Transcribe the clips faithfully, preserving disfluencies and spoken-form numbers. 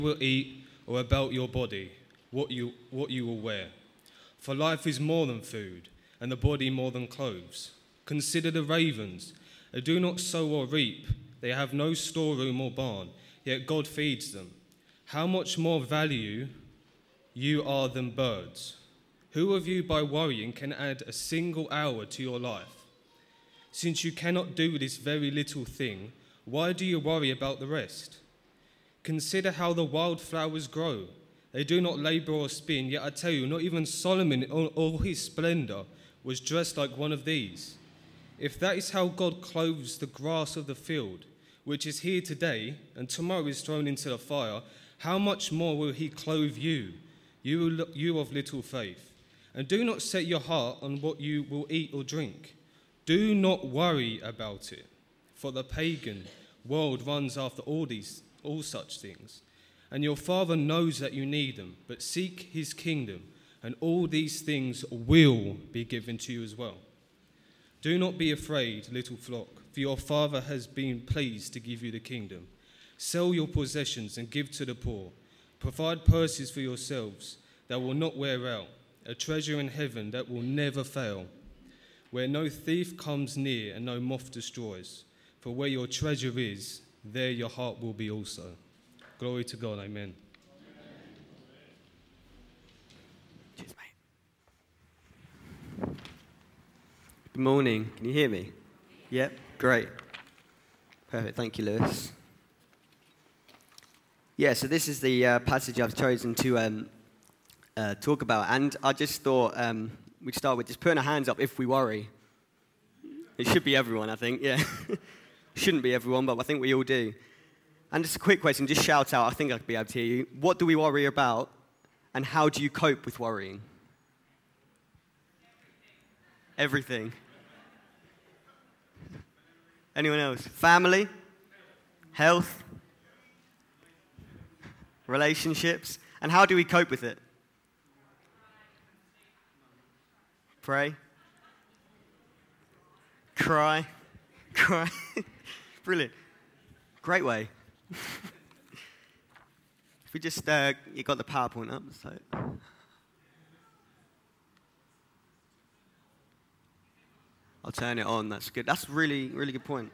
will eat, or about your body, what you, what you will wear. For life is more than food, and the body more than clothes. Consider the ravens. They do not sow or reap. They have no storeroom or barn, yet God feeds them. How much more value you are than birds? Who of you by worrying can add a single hour to your life? Since you cannot do this very little thing, why do you worry about the rest? Consider how the wildflowers grow. They do not labor or spin, yet I tell you, not even Solomon in all his splendor was dressed like one of these. If that is how God clothes the grass of the field, which is here today and tomorrow is thrown into the fire, how much more will he clothe you, you, you of little faith? And do not set your heart on what you will eat or drink. Do not worry about it, for the pagan world runs after all these, all such things. And your Father knows that you need them, but seek his kingdom, and all these things will be given to you as well. Do not be afraid, little flock, for your Father has been pleased to give you the kingdom. Sell your possessions and give to the poor. Provide purses for yourselves that will not wear out, a treasure in heaven that will never fail, where no thief comes near and no moth destroys. For where your treasure is, there your heart will be also. Glory to God, amen. Cheers, mate. Good morning. Can you hear me? Yep, great. Perfect. Thank you, Lewis. Yeah, so this is the uh, passage I've chosen to um, uh, talk about, and I just thought um, we'd start with just putting our hands up if we worry. It should be everyone, I think, yeah. Shouldn't be everyone, but I think we all do. And just a quick question, just shout out, I think I'd be able to hear you. What do we worry about, and how do you cope with worrying? Everything. Anyone else? Family? Health? Relationships? And how do we cope with it? Pray? Cry? Cry? Brilliant. Great way. If we just, uh, you got the PowerPoint up, so. I'll turn it on, that's good. That's really, really good point.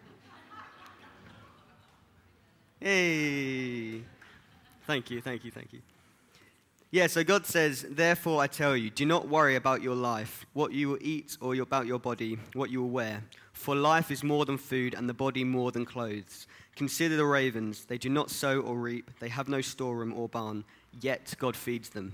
Hey. Thank you, thank you, thank you. Yeah, so God says, therefore I tell you, do not worry about your life, what you will eat, or about your body, what you will wear. For life is more than food, and the body more than clothes. Consider the ravens. They do not sow or reap. They have no storeroom or barn, yet God feeds them.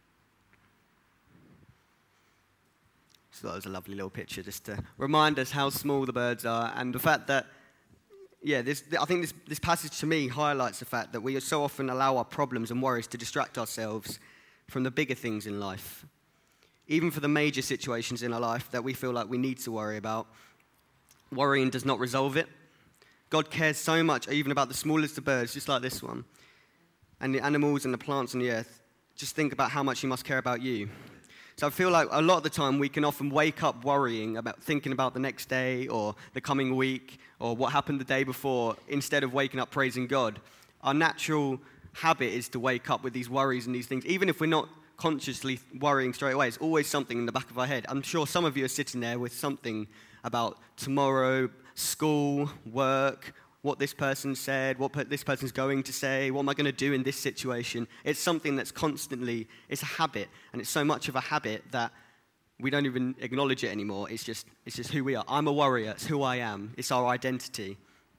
So that was a lovely little picture just to remind us how small the birds are, and the fact that, yeah, this, I think this, this passage to me highlights the fact that we so often allow our problems and worries to distract ourselves from the bigger things in life. Even for the major situations in our life that we feel like we need to worry about, worrying does not resolve it. God cares so much even about the smallest of birds, just like this one, and the animals and the plants on the earth. Just think about how much he must care about you. So I feel like a lot of the time we can often wake up worrying about thinking about the next day or the coming week or what happened the day before instead of waking up praising God. Our natural habit is to wake up with these worries and these things. Even if we're not consciously worrying straight away, it's always something in the back of our head. I'm sure some of you are sitting there with something about tomorrow, school, work, what this person said, what this person's going to say, what am I going to do in this situation. It's something that's constantly, it's a habit, and it's so much of a habit that we don't even acknowledge it anymore. It's just, it's just who we are. I'm a worrier. It's who I am. It's our identity.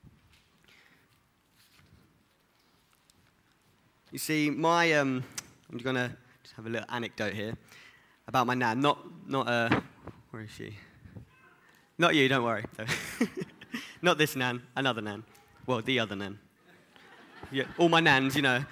You see, my, um, I'm going to just have a little anecdote here about my nan. Not, not, uh, where is she? Not you, don't worry. Not this nan, another nan. Well, the other nan. Yeah, all my nans, you know.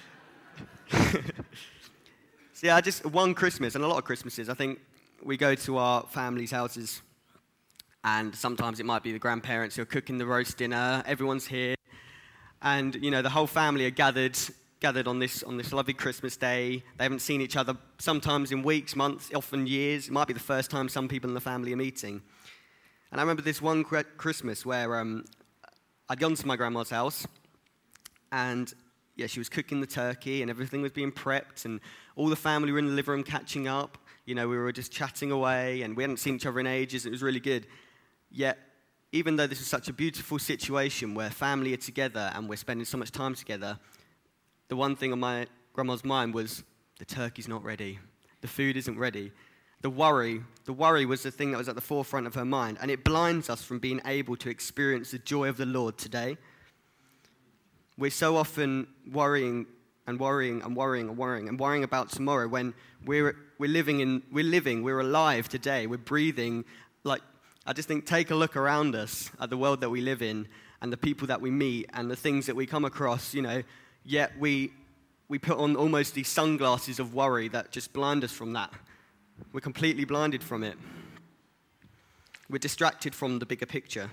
So yeah, I just, one Christmas, and a lot of Christmases, I think we go to our family's houses, and sometimes it might be the grandparents who are cooking the roast dinner, everyone's here, and, you know, the whole family are gathered, gathered on this, on this lovely Christmas day. They haven't seen each other sometimes in weeks, months, often years. It might be the first time some people in the family are meeting. And I remember this one Christmas where um, I'd gone to my grandma's house, and yeah, she was cooking the turkey and everything was being prepped and all the family were in the living room catching up. You know, we were just chatting away and we hadn't seen each other in ages. It was really good. Yet, even though this was such a beautiful situation where family are together and we're spending so much time together, the one thing on my grandma's mind was the turkey's not ready. The food isn't ready. The worry, the worry was the thing that was at the forefront of her mind, and it blinds us from being able to experience the joy of the Lord today. We're so often worrying and worrying and worrying and worrying and worrying about tomorrow when we're we're living in we're living, we're alive today, we're breathing. Like, I just think, take a look around us at the world that we live in and the people that we meet and the things that we come across, you know, yet we we put on almost these sunglasses of worry that just blind us from that. We're completely blinded from it. We're distracted from the bigger picture.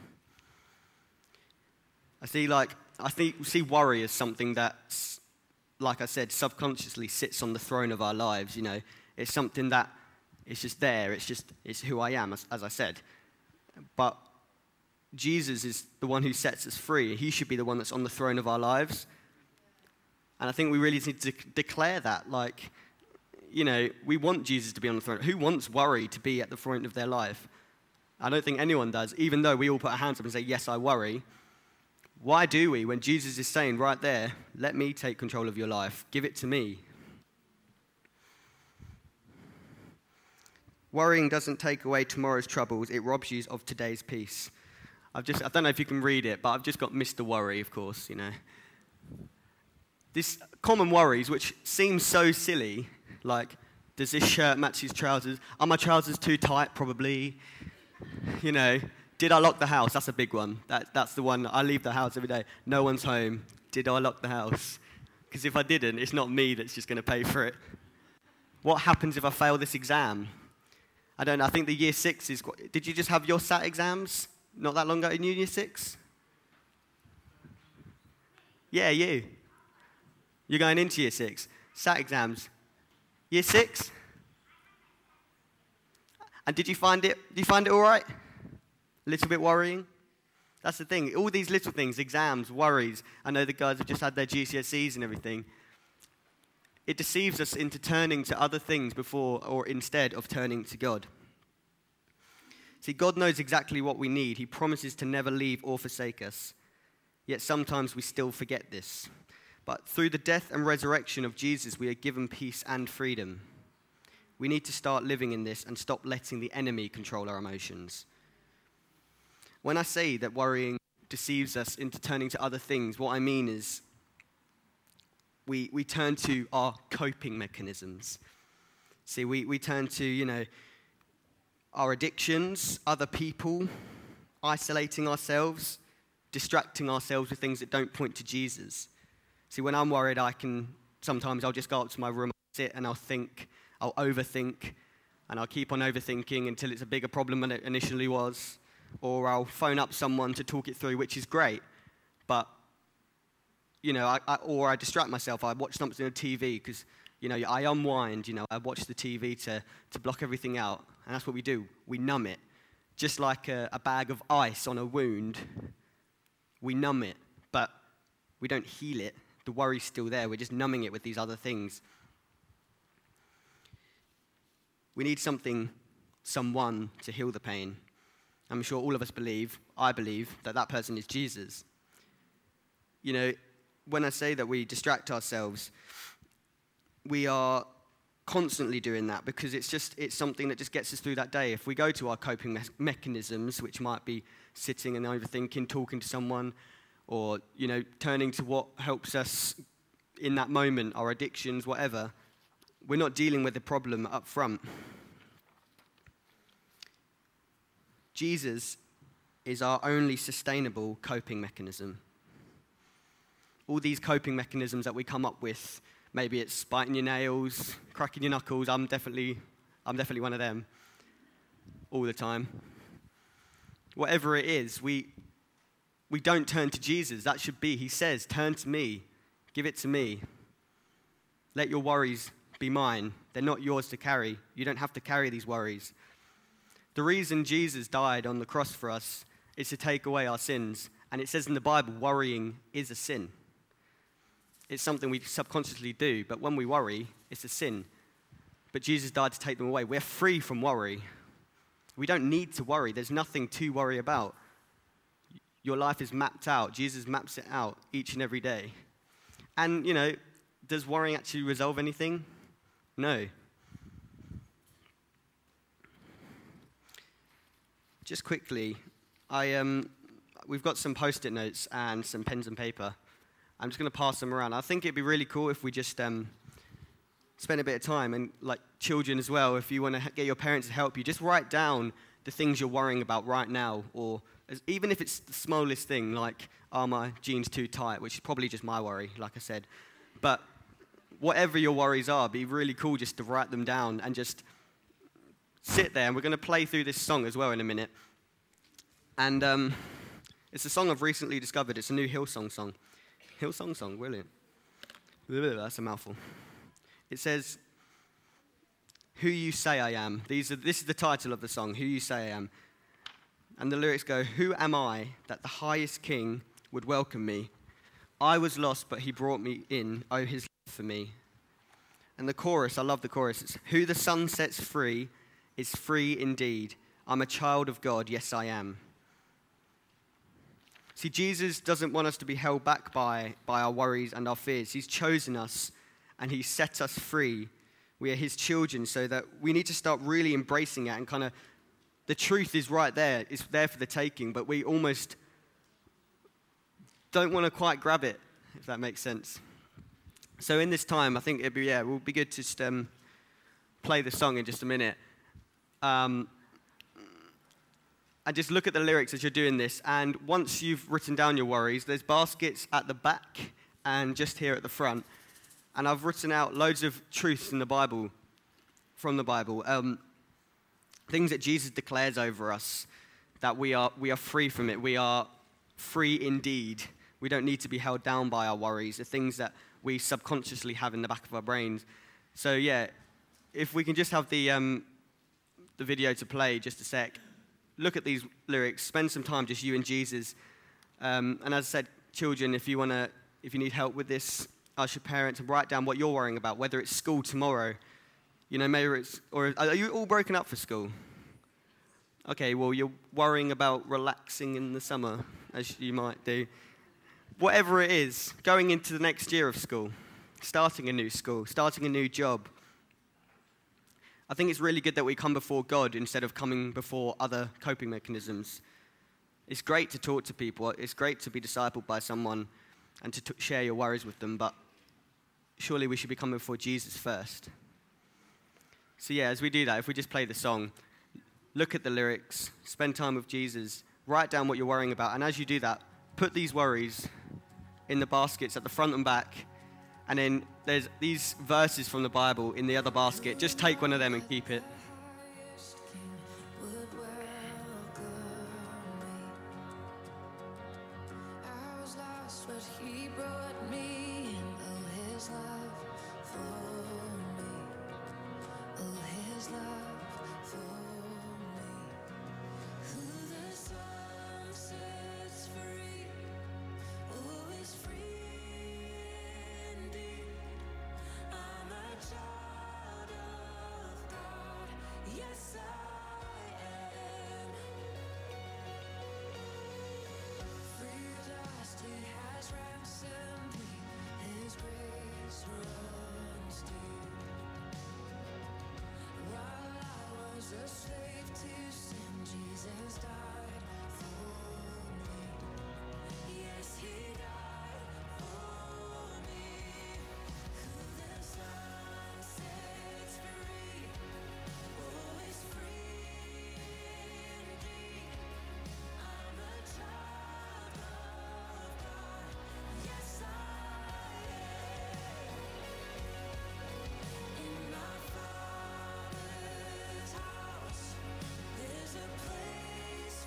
I see, like, I think, see worry as something that, like I said, subconsciously sits on the throne of our lives, you know. It's something that it's just there. It's just, it's who I am, as, as I said. But Jesus is the one who sets us free. He should be the one that's on the throne of our lives. And I think we really need to de- declare that, like, you know, we want Jesus to be on the throne. Who wants worry to be at the front of their life? I don't think anyone does, even though we all put our hands up and say, yes, I worry. Why do we, when Jesus is saying right there, let me take control of your life, give it to me? Worrying doesn't take away tomorrow's troubles, it robs you of today's peace. I've just, I don't know if you can read it, but I've just got Mister Worry, of course, you know. This common worries, which seem so silly, like, does this shirt match his trousers? Are my trousers too tight? Probably. You know, did I lock the house? That's a big one. That, that's the one. I leave the house every day. No one's home. Did I lock the house? Because if I didn't, it's not me that's just going to pay for it. What happens if I fail this exam? I don't know. I think the year six is... Quite, did you just have your S A T exams not that long ago in year six? Yeah, you. You're going into year six. S A T exams. Year six? And did you find it, did you find it all right? A little bit worrying? That's the thing. All these little things, exams, worries. I know the guys have just had their G C S Es and everything. It deceives us into turning to other things before or instead of turning to God. See, God knows exactly what we need. He promises to never leave or forsake us. Yet sometimes we still forget this. But through the death and resurrection of Jesus, we are given peace and freedom. We need to start living in this and stop letting the enemy control our emotions. When I say that worrying deceives us into turning to other things, what I mean is we, we turn to our coping mechanisms. See, we, we turn to, you know, our addictions, other people, isolating ourselves, distracting ourselves with things that don't point to Jesus. See, when I'm worried, I can, sometimes I'll just go up to my room, I'll sit and I'll think, I'll overthink, and I'll keep on overthinking until it's a bigger problem than it initially was. Or I'll phone up someone to talk it through, which is great. But, you know, I, I, or I distract myself. I watch something on T V because, you know, I unwind, you know, I watch the T V to, to block everything out. And that's what we do. We numb it. Just like a, a bag of ice on a wound, we numb it, but we don't heal it. The worry's still there. We're just numbing it with these other things. We need something, someone to heal the pain. I'm sure all of us believe, I believe, that that person is Jesus. You know, when I say that we distract ourselves, we are constantly doing that because it's just, it's something that just gets us through that day. If we go to our coping me- mechanisms, which might be sitting and overthinking, talking to someone, or, you know, turning to what helps us in that moment, our addictions, whatever, we're not dealing with the problem up front. Jesus is our only sustainable coping mechanism. All these coping mechanisms that we come up with, maybe it's biting your nails, cracking your knuckles, I'm definitely, I'm definitely one of them, all the time. Whatever it is, we... We don't turn to Jesus. That should be, he says, turn to me. Give it to me. Let your worries be mine. They're not yours to carry. You don't have to carry these worries. The reason Jesus died on the cross for us is to take away our sins. And it says in the Bible, worrying is a sin. it's something we subconsciously do, but when we worry, it's a sin. But Jesus died to take them away. We're free from worry. We don't need to worry. There's nothing to worry about. Your life is mapped out. Jesus maps it out each and every day. And, you know, does worrying actually resolve anything? No. Just quickly, I um, we've got some post-it notes and some pens and paper. I'm just going to pass them around. I think it'd be really cool if we just um, spend a bit of time, and like children as well, if you want to get your parents to help you, just write down the things you're worrying about right now, or as, even if it's the smallest thing, like, are my jeans too tight, which is probably just my worry, like I said. But whatever your worries are, it'd be really cool just to write them down and just sit there. And we're going to play through this song as well in a minute. And um, it's a song I've recently discovered. It's a new Hillsong song. Hillsong song, brilliant. That's a mouthful. It says, "Who you say I am." These are, this is the title of the song, "Who You Say I Am." And the lyrics go, "Who am I that the highest king would welcome me? I was lost, but he brought me in. Oh, his love for me." And the chorus, I love the chorus. It's, "Who the sun sets free is free indeed. I'm a child of God, yes I am." See, Jesus doesn't want us to be held back by, by our worries and our fears. He's chosen us and he's set us free. We are his children, so that we need to start really embracing it, and kind of, the truth is right there. It's there for the taking, but we almost don't want to quite grab it, if that makes sense. So in this time, I think it'd be, yeah, it would be good to just um, play the song in just a minute. Um, and just look at the lyrics as you're doing this. And once you've written down your worries, there's baskets at the back and just here at the front. And I've written out loads of truths in the Bible, from the Bible, um, things that Jesus declares over us, that we are we are free from it. We are free indeed. We don't need to be held down by our worries, the things that we subconsciously have in the back of our brains. So yeah, if we can just have the um, the video to play just a sec. Look at these lyrics. Spend some time just you and Jesus. Um, and as I said, children, if you wanna, if you need help with this, ask your parents and write down what you're worrying about, whether it's school tomorrow. You know, maybe it's, or are you all broken up for school? Okay, well, you're worrying about relaxing in the summer, as you might do. Whatever it is, going into the next year of school, starting a new school, starting a new job. I think it's really good that we come before God instead of coming before other coping mechanisms. It's great to talk to people. It's great to be discipled by someone and to t- share your worries with them, but surely we should be coming before Jesus first. So yeah, as we do that, if we just play the song, look at the lyrics, spend time with Jesus, write down what you're worrying about, and as you do that, put these worries in the baskets at the front and back, and then there's these verses from the Bible in the other basket. Just take one of them and keep it. There's a place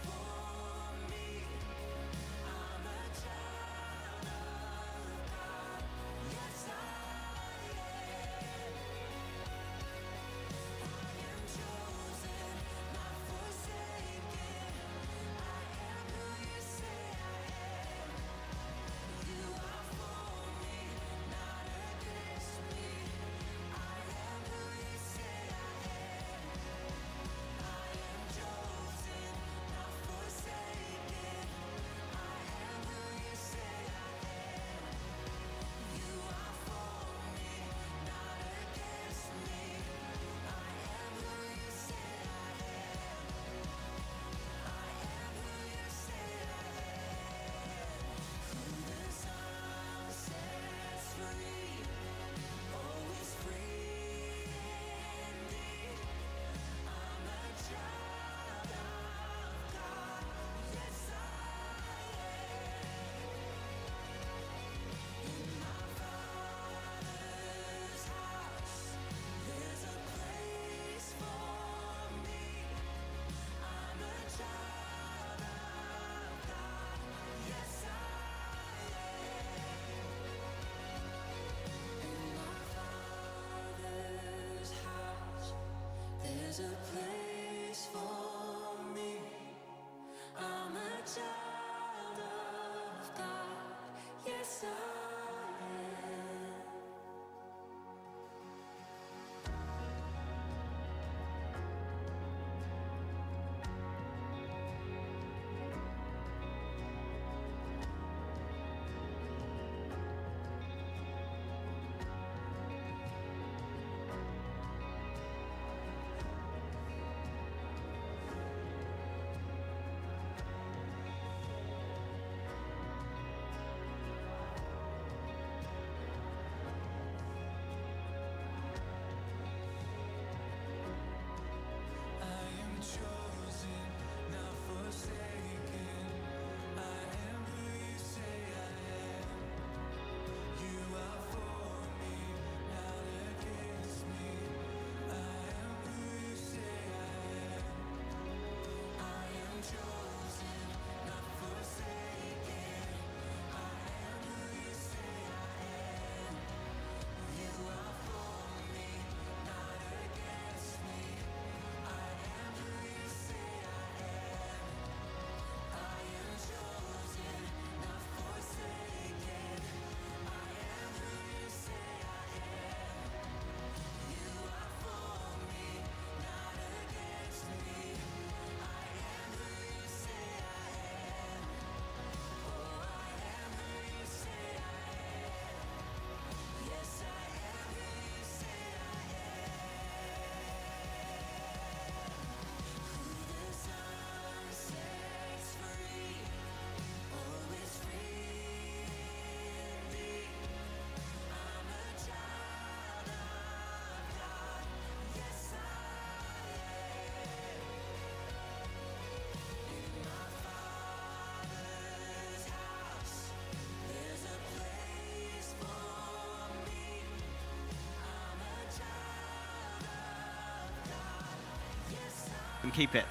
can keep it.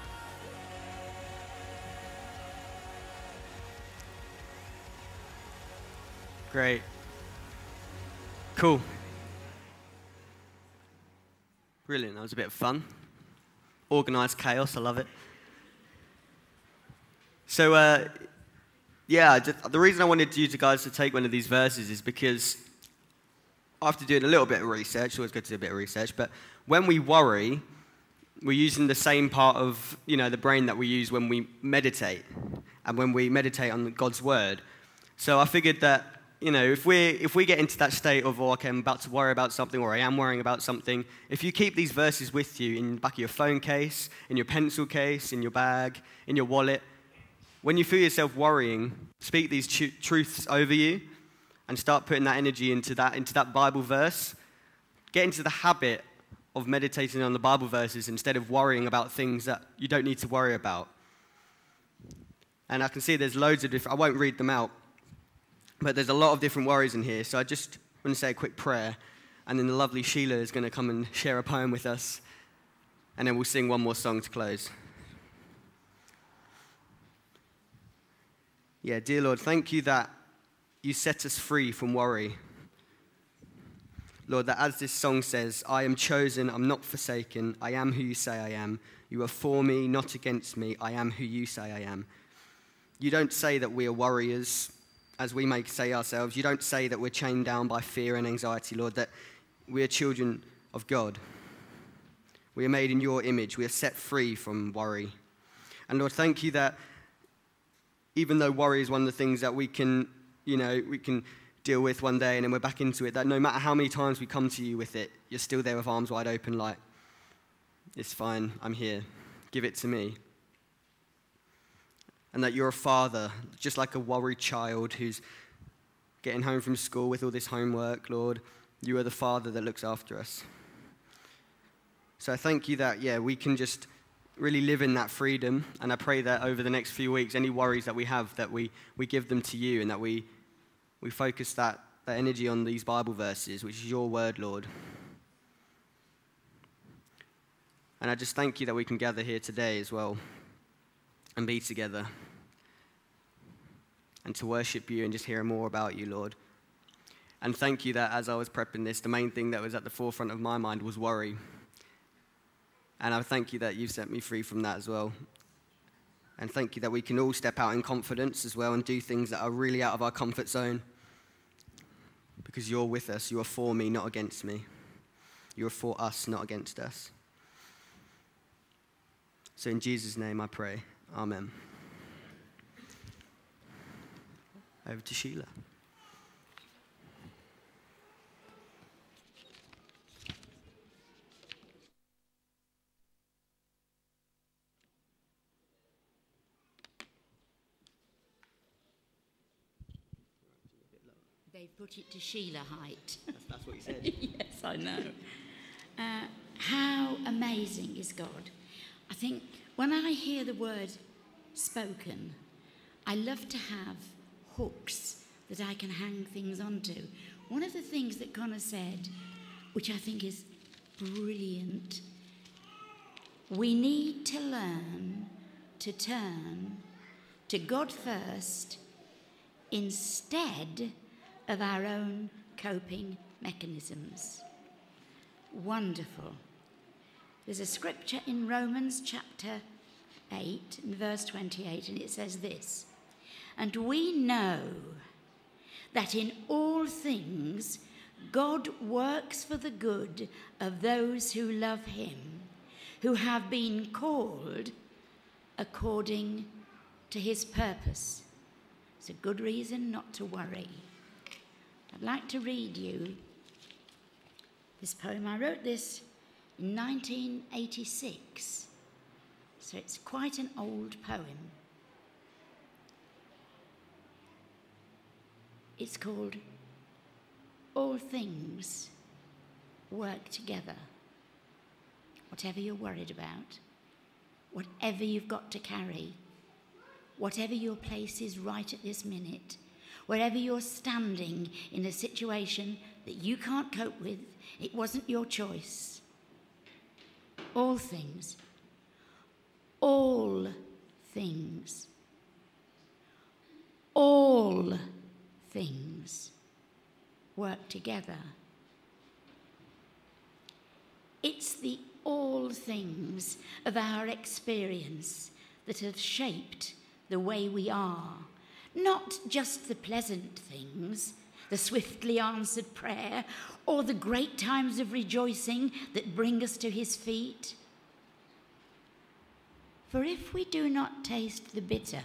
Great. Cool. Brilliant. That was a bit of fun. Organised chaos. I love it. So, uh, yeah, just, the reason I wanted you guys to take one of these verses is because after doing a little bit of research, always good to do a bit of research, but when we worry, we're using the same part of, you know, the brain that we use when we meditate and when we meditate on God's word. So I figured that, you know, if we if we get into that state of, oh, okay, I'm about to worry about something, or I am worrying about something, if you keep these verses with you in the back of your phone case, in your pencil case, in your bag, in your wallet, when you feel yourself worrying, speak these tr- truths over you and start putting that energy into that into that Bible verse. Get into the habit of meditating on the Bible verses instead of worrying about things that you don't need to worry about. And I can see there's loads of different, I won't read them out, but there's a lot of different worries in here. So I just want to say a quick prayer, and then the lovely Sheila is going to come and share a poem with us, and then we'll sing one more song to close. Yeah, dear Lord, thank you that you set us free from worry. Lord, that as this song says, I am chosen, I'm not forsaken, I am who you say I am. You are for me, not against me, I am who you say I am. You don't say that we are warriors, as we may say ourselves. You don't say that we're chained down by fear and anxiety, Lord, that we are children of God. We are made in your image. We are set free from worry. And Lord, thank you that even though worry is one of the things that we can, you know, we can deal with one day and then we're back into it, that no matter how many times we come to you with it, you're still there with arms wide open like, it's fine, I'm here, give it to me. And that you're a father, just like a worried child who's getting home from school with all this homework, Lord. You are the father that looks after us. So I thank you that, yeah, we can just really live in that freedom. And I pray that over the next few weeks, any worries that we have, that we, we give them to you and that we, we focus that, that energy on these Bible verses, which is your word, Lord. And I just thank you that we can gather here today as well and be together and to worship you and just hear more about you, Lord. And thank you that as I was prepping this, the main thing that was at the forefront of my mind was worry. And I thank you that you've set me free from that as well. And thank you that we can all step out in confidence as well and do things that are really out of our comfort zone. Because you're with us. You are for me, not against me. You are for us, not against us. So in Jesus' name I pray. Amen. Over to Sheila. They've put it to Sheila height. That's, that's what you said. Yes, I know. Uh, how amazing is God? I think when I hear the word spoken, I love to have hooks that I can hang things onto. One of the things that Connor said, which I think is brilliant, we need to learn to turn to God first instead of our own coping mechanisms. Wonderful. There's a scripture in Romans chapter eight and verse twenty-eight, and it says this, and we know that in all things God works for the good of those who love him, who have been called according to his purpose. It's a good reason not to worry. I'd like to read you this poem. I wrote this in nineteen eighty-six, so it's quite an old poem. It's called All Things Work Together. Whatever you're worried about, whatever you've got to carry, whatever your place is right at this minute, wherever you're standing in a situation that you can't cope with, it wasn't your choice. All things, all things, all things work together. It's the all things of our experience that have shaped the way we are, not just the pleasant things, the swiftly answered prayer, or the great times of rejoicing that bring us to his feet. For if we do not taste the bitter,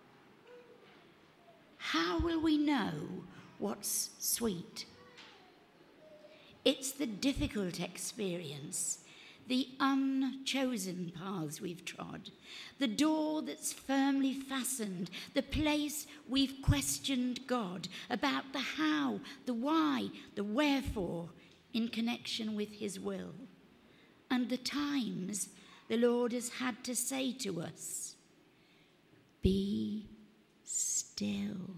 how will we know what's sweet? It's the difficult experience, the unchosen paths we've trod, the door that's firmly fastened, the place we've questioned God about the how, the why, the wherefore in connection with his will, and the times the Lord has had to say to us, be still.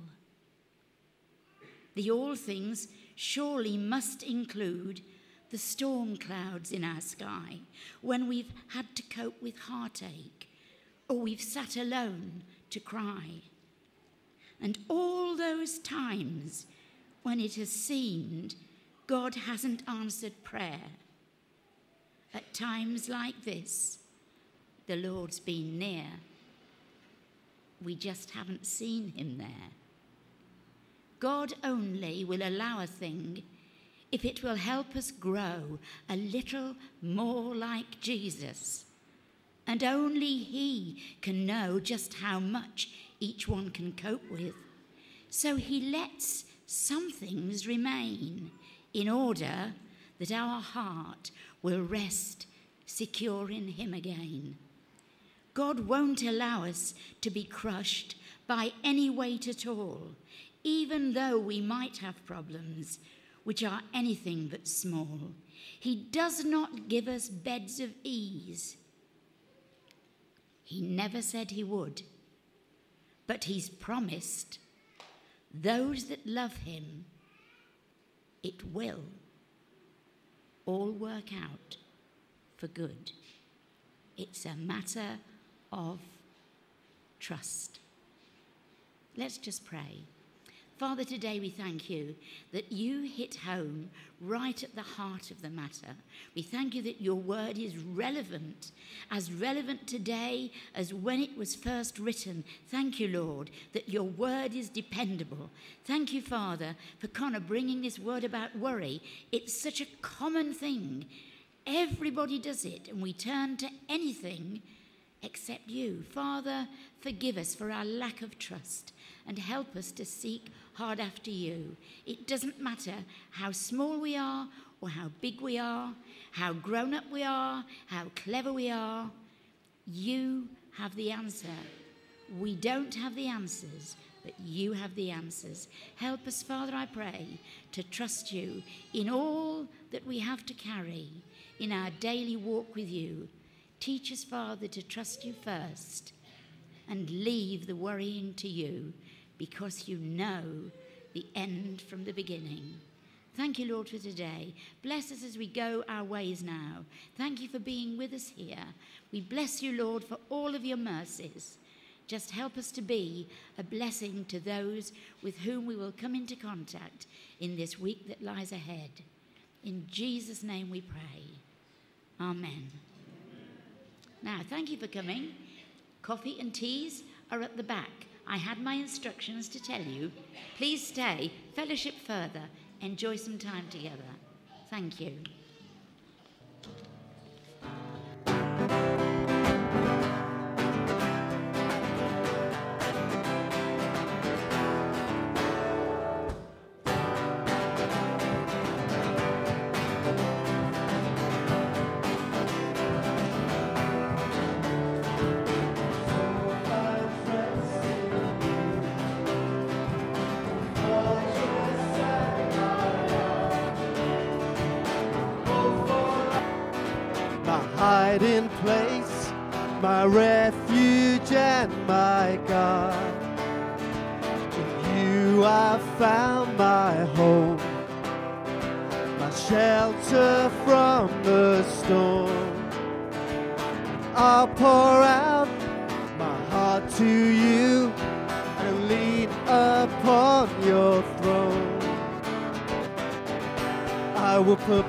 The all things surely must include the storm clouds in our sky, when we've had to cope with heartache, or we've sat alone to cry. And all those times when it has seemed God hasn't answered prayer. At times like this, the Lord's been near. We just haven't seen him there. God only will allow a thing if it will help us grow a little more like Jesus. And only he can know just how much each one can cope with. So he lets some things remain in order that our heart will rest secure in him again. God won't allow us to be crushed by any weight at all, even though we might have problems which are anything but small. He does not give us beds of ease. He never said he would, but he's promised those that love him, it will all work out for good. It's a matter of trust. Let's just pray. Father, today we thank you that you hit home right at the heart of the matter. We thank you that your word is relevant, as relevant today as when it was first written. Thank you, Lord, that your word is dependable. Thank you, Father, for Connor bringing this word about worry. It's such a common thing. Everybody does it, and we turn to anything except you. Father, forgive us for our lack of trust and help us to seek hard after you. It doesn't matter how small we are or how big we are, how grown up we are, how clever we are. You have the answer. We don't have the answers, but you have the answers. Help us, Father, I pray, to trust you in all that we have to carry in our daily walk with you. Teach us, Father, to trust you first and leave the worrying to you, because you know the end from the beginning. Thank you, Lord, for today. Bless us as we go our ways now. Thank you for being with us here. We bless you, Lord, for all of your mercies. Just help us to be a blessing to those with whom we will come into contact in this week that lies ahead. In Jesus' name we pray. Amen. Now, thank you for coming. Coffee and teas are at the back. I had my instructions to tell you. Please stay, fellowship further, enjoy some time together. Thank you. Hiding place, my refuge and my God. In you I found my home, my shelter from the storm. I'll pour out to you and lean upon your throne. I will put